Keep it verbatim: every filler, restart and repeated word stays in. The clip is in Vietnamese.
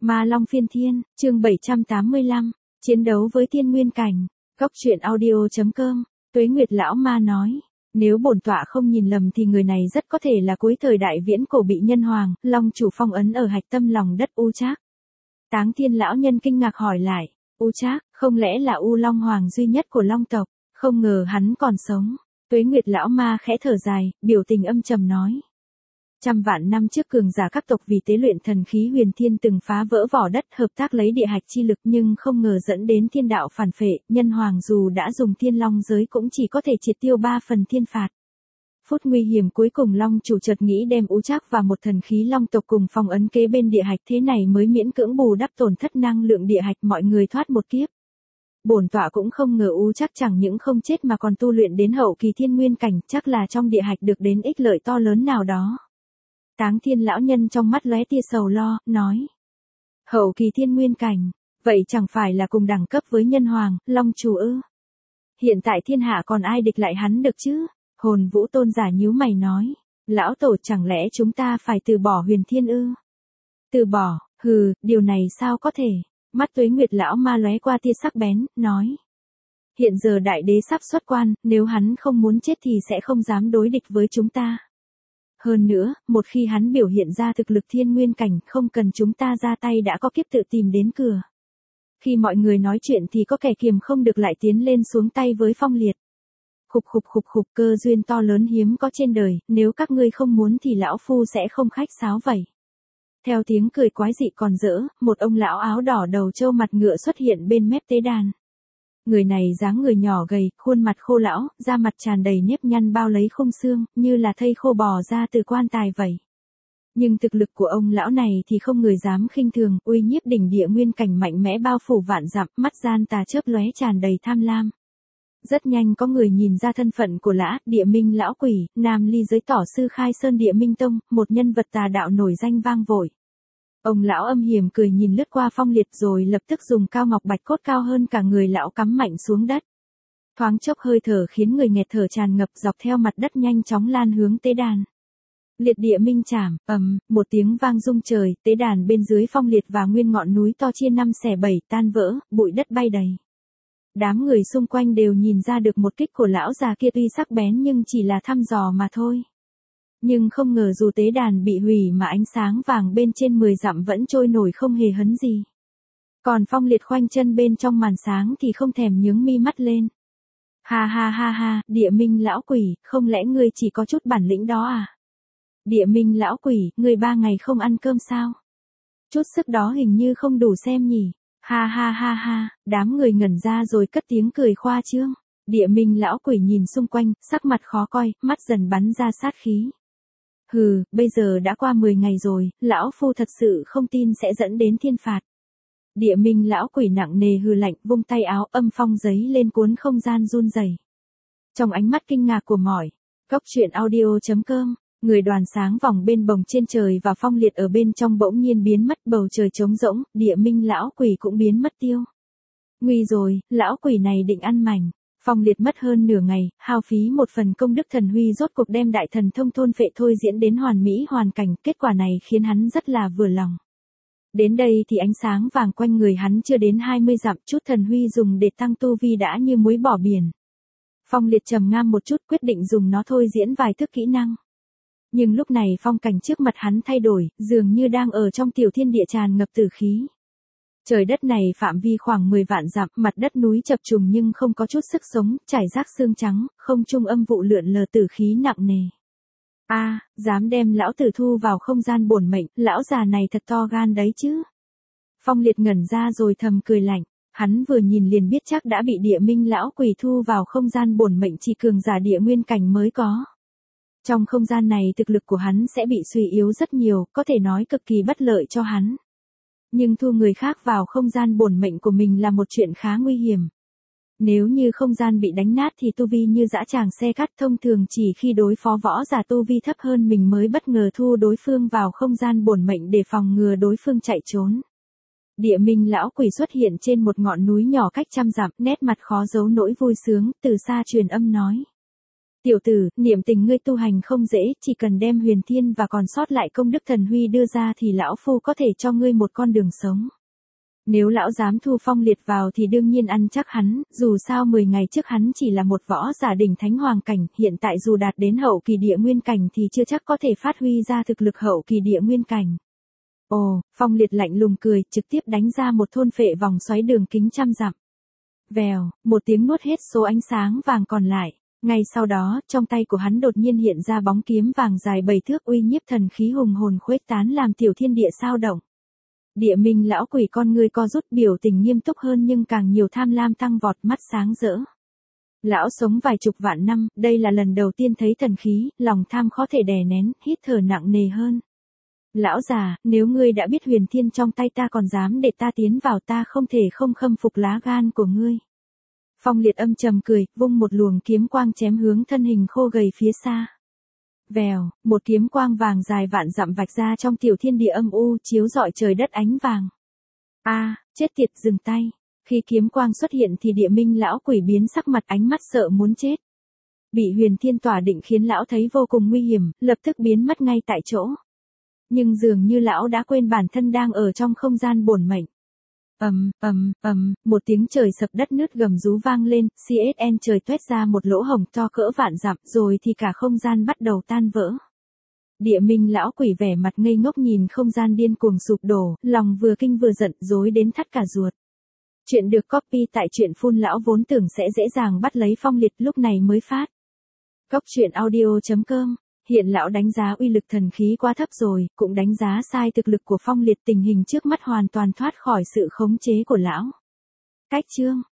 Ma Long Phiên Thiên, chương bảy trăm tám mươi lăm, chiến đấu với thiên nguyên cảnh. Góc truyện audio chấm com, Tuế Nguyệt lão ma nói, nếu bổn tọa không nhìn lầm thì người này rất có thể là cuối thời đại viễn cổ bị nhân hoàng, long chủ phong ấn ở hạch tâm lòng đất U Trác. Táng Thiên lão nhân kinh ngạc hỏi lại, U Trác, không lẽ là U Long hoàng duy nhất của Long tộc, không ngờ hắn còn sống. Tuế Nguyệt lão ma khẽ thở dài, biểu tình âm trầm nói. Trăm vạn năm trước cường giả các tộc vì tế luyện thần khí huyền thiên từng phá vỡ vỏ đất hợp tác lấy địa hạch chi lực nhưng không ngờ dẫn đến thiên đạo phản phệ, nhân hoàng dù đã dùng thiên long giới cũng chỉ có thể triệt tiêu ba phần thiên phạt. Phút nguy hiểm cuối cùng long chủ chợt nghĩ đem U Trác và một thần khí long tộc cùng phong ấn kế bên địa hạch, thế này mới miễn cưỡng bù đắp tổn thất năng lượng địa hạch, mọi người thoát một kiếp. Bổn tọa cũng không ngờ U Trác chẳng những không chết mà còn tu luyện đến hậu kỳ thiên nguyên cảnh, chắc là trong địa hạch được đến ích lợi to lớn nào đó. Táng Thiên lão nhân trong mắt lóe tia sầu lo, nói. Hậu kỳ thiên nguyên cảnh, vậy chẳng phải là cùng đẳng cấp với nhân hoàng, long chủ ư? Hiện tại thiên hạ còn ai địch lại hắn được chứ? Hồn Vũ tôn giả nhíu mày nói. Lão tổ, chẳng lẽ chúng ta phải từ bỏ huyền thiên ư? Từ bỏ, hừ, điều này sao có thể? Mắt Tuế Nguyệt lão ma lóe qua tia sắc bén, nói. Hiện giờ đại đế sắp xuất quan, nếu hắn không muốn chết thì sẽ không dám đối địch với chúng ta. Hơn nữa, một khi hắn biểu hiện ra thực lực thiên nguyên cảnh, không cần chúng ta ra tay đã có kiếp tự tìm đến cửa. Khi mọi người nói chuyện thì có kẻ kiềm không được lại tiến lên xuống tay với Phong Liệt. Khục khục khục khục, cơ duyên to lớn hiếm có trên đời, nếu các ngươi không muốn thì lão phu sẽ không khách sáo vậy. Theo tiếng cười quái dị còn dỡ, một ông lão áo đỏ đầu trâu mặt ngựa xuất hiện bên mép tế đàn. Người này dáng người nhỏ gầy, khuôn mặt khô lão, da mặt tràn đầy nếp nhăn bao lấy khung xương, như là thây khô bò ra từ quan tài vậy. Nhưng thực lực của ông lão này thì không người dám khinh thường, uy nhiếp đỉnh địa nguyên cảnh mạnh mẽ bao phủ vạn dặm, mắt gian tà chớp lóe tràn đầy tham lam. Rất nhanh có người nhìn ra thân phận của lã, Địa Minh lão quỷ, nam ly giới tỏ sư khai sơn Địa Minh tông, một nhân vật tà đạo nổi danh vang vội. Ông lão âm hiểm cười nhìn lướt qua Phong Liệt rồi lập tức dùng cao ngọc bạch cốt cao hơn cả người lão cắm mạnh xuống đất. Thoáng chốc hơi thở khiến người nghẹt thở tràn ngập dọc theo mặt đất nhanh chóng lan hướng tế đàn. Liệt địa minh chảm, ầm, một tiếng vang rung trời, tế đàn bên dưới Phong Liệt và nguyên ngọn núi to chia năm xẻ bảy tan vỡ, bụi đất bay đầy. Đám người xung quanh đều nhìn ra được một kích của lão già kia tuy sắc bén nhưng chỉ là thăm dò mà thôi. Nhưng không ngờ dù tế đàn bị hủy mà ánh sáng vàng bên trên mười dặm vẫn trôi nổi không hề hấn gì. Còn Phong Liệt khoanh chân bên trong màn sáng thì không thèm nhướng mi mắt lên. Ha ha ha ha, Địa Minh lão quỷ, không lẽ ngươi chỉ có chút bản lĩnh đó à? Địa Minh lão quỷ, ngươi ba ngày không ăn cơm sao? Chút sức đó hình như không đủ xem nhỉ. Ha ha ha ha, đám người ngẩn ra rồi cất tiếng cười khoa trương. Địa Minh lão quỷ nhìn xung quanh, sắc mặt khó coi, mắt dần bắn ra sát khí. Hừ, bây giờ đã qua mười ngày rồi, lão phu thật sự không tin sẽ dẫn đến thiên phạt. Địa Minh lão quỷ nặng nề hừ lạnh, vung tay áo, âm phong giấy lên cuốn không gian run rẩy. Trong ánh mắt kinh ngạc của mỏi, Góc truyện audio chấm com, người đoàn sáng vòng bên bồng trên trời và Phong Liệt ở bên trong bỗng nhiên biến mất, bầu trời trống rỗng, Địa Minh lão quỷ cũng biến mất tiêu. Nguy rồi, lão quỷ này định ăn mảnh. Phong Liệt mất hơn nửa ngày, hao phí một phần công đức thần huy rốt cuộc đem đại thần thông thôn phệ thôi diễn đến hoàn mỹ hoàn cảnh, kết quả này khiến hắn rất là vừa lòng. Đến đây thì ánh sáng vàng quanh người hắn chưa đến hai mươi dặm, chút thần huy dùng để tăng tu vi đã như muối bỏ biển. Phong Liệt trầm ngâm một chút quyết định dùng nó thôi diễn vài thức kỹ năng. Nhưng lúc này phong cảnh trước mặt hắn thay đổi, dường như đang ở trong tiểu thiên địa tràn ngập tử khí. Trời đất này phạm vi khoảng mười vạn dặm, mặt đất núi chập trùng nhưng không có chút sức sống, trải rác xương trắng, không trung âm vụ lượn lờ tử khí nặng nề. A, à, dám đem lão tử thu vào không gian bổn mệnh, lão già này thật to gan đấy chứ. Phong Liệt ngẩn ra rồi thầm cười lạnh, hắn vừa nhìn liền biết chắc đã bị Địa Minh lão quỷ thu vào không gian bổn mệnh chỉ cường giả địa nguyên cảnh mới có. Trong không gian này thực lực của hắn sẽ bị suy yếu rất nhiều, có thể nói cực kỳ bất lợi cho hắn. Nhưng thu người khác vào không gian bổn mệnh của mình là một chuyện khá nguy hiểm. Nếu như không gian bị đánh nát thì tu vi như dã tràng xe cắt, thông thường chỉ khi đối phó võ giả tu vi thấp hơn mình mới bất ngờ thu đối phương vào không gian bổn mệnh để phòng ngừa đối phương chạy trốn. Địa Minh lão quỷ xuất hiện trên một ngọn núi nhỏ cách trăm dặm, nét mặt khó giấu nỗi vui sướng, từ xa truyền âm nói. Tiểu tử, niệm tình ngươi tu hành không dễ, chỉ cần đem huyền thiên và còn sót lại công đức thần huy đưa ra thì lão phu có thể cho ngươi một con đường sống. Nếu lão dám thu Phong Liệt vào thì đương nhiên ăn chắc hắn, dù sao mười ngày trước hắn chỉ là một võ giả đỉnh thánh hoàng cảnh, hiện tại dù đạt đến hậu kỳ địa nguyên cảnh thì chưa chắc có thể phát huy ra thực lực hậu kỳ địa nguyên cảnh. Ồ, Phong Liệt lạnh lùng cười, trực tiếp đánh ra một thôn phệ vòng xoáy đường kính trăm dặm. Vèo, một tiếng nuốt hết số ánh sáng vàng còn lại. Ngay sau đó, trong tay của hắn đột nhiên hiện ra bóng kiếm vàng dài bảy thước uy nhiếp thần khí hùng hồn khuếch tán làm tiểu thiên địa sao động. Địa minh lão quỷ con ngươi co rút, biểu tình nghiêm túc hơn nhưng càng nhiều tham lam tăng vọt, mắt sáng rỡ. Lão sống vài chục vạn năm, đây là lần đầu tiên thấy thần khí, lòng tham khó thể đè nén, hít thở nặng nề hơn. Lão già, nếu ngươi đã biết huyền thiên trong tay ta còn dám để ta tiến vào, ta không thể không khâm phục lá gan của ngươi. Phong Liệt âm trầm cười, vung một luồng kiếm quang chém hướng thân hình khô gầy phía xa. Vèo, một kiếm quang vàng dài vạn dặm vạch ra trong tiểu thiên địa âm u, chiếu rọi trời đất ánh vàng. A, à, chết tiệt, dừng tay. Khi kiếm quang xuất hiện thì địa minh lão quỷ biến sắc mặt, ánh mắt sợ muốn chết. Bị huyền thiên tỏa định khiến lão thấy vô cùng nguy hiểm, lập tức biến mất ngay tại chỗ. Nhưng dường như lão đã quên bản thân đang ở trong không gian bổn mệnh. Ầm, ầm, ầm, một tiếng trời sập đất nứt gầm rú vang lên, xê ét en trời tuét ra một lỗ hổng to cỡ vạn dặm, rồi thì cả không gian bắt đầu tan vỡ. Địa minh lão quỷ vẻ mặt ngây ngốc nhìn không gian điên cuồng sụp đổ, lòng vừa kinh vừa giận, rối đến thắt cả ruột. Chuyện được copy tại truyện phun lão vốn tưởng sẽ dễ dàng bắt lấy Phong Liệt, lúc này mới phát. Cóc truyện audio chấm com. Hiện lão đánh giá uy lực thần khí quá thấp rồi, cũng đánh giá sai thực lực của Phong Liệt, tình hình trước mắt hoàn toàn thoát khỏi sự khống chế của lão. Cách chương